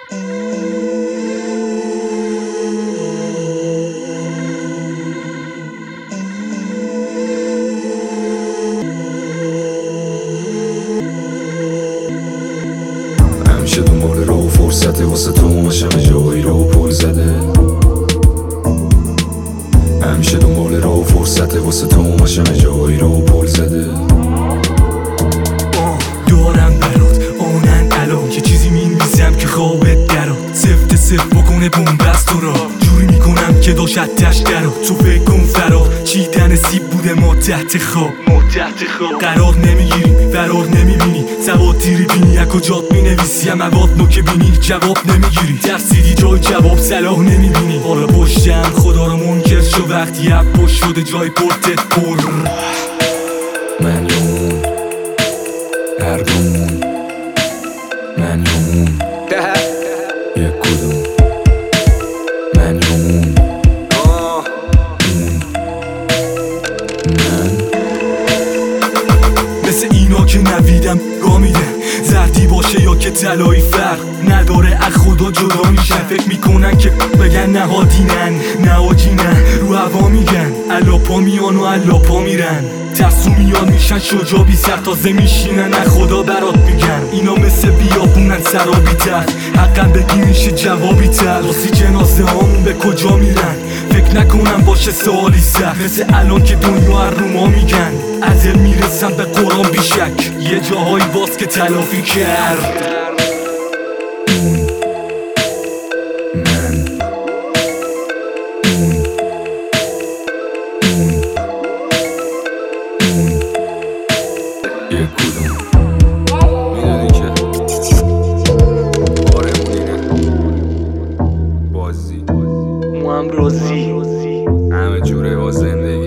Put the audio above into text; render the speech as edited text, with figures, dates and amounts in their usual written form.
همیشه دنبال راه و فرصته واسه تو ماشم جایی رو پل زده. همیشه دنبال راه و فرصته واسه تو ماشم جایی رو پل زده. دارم برات آنن الان که چیزی می‌نویسم که خوابت درات سفت صف بکنه بومبست تو را جوری میکنم که داشت تش درات تو فکر کن فرار چیدن سیب بوده ما تحت خواب قرار نمیگیری فرار نمیبینی سواد تیری بینی یک و جات مینویسی هم مواد نو که بینی جواب نمیگیری ترسیدی جای جواب صلاح نمیبینی حالا پشتم خدا رو منکر شو وقتی اب پشت شده جای پرتت پر من یا اون هردومون من یا اون یک کدوم من یا اون من مثل اینا که نویدم گاه میده زردی باشه یا که طلایی فرق نداره از خدا جدا میشن فکر میکنن که بگن نهادینن نهاجینن رو هوا میگن الاپا میان و الاپا میرن ترسو میان میشن شجا بی سر تازه میشینن از خدا برات میگن اینا مثل بیابونن سرابی تر حقا بگی میشه جوابی تر واسه جنازه هامون به کجا میرن فکر نکنم باشه سوالی سخت مثل الان که دنیا هر رو ما میگن عدل میرسم به قرآن بیشک یه جاهایی باز که تلافی کرد یک کدوم میدونی که آرمونینه بازی ما هم راضی همه جوره با زندگی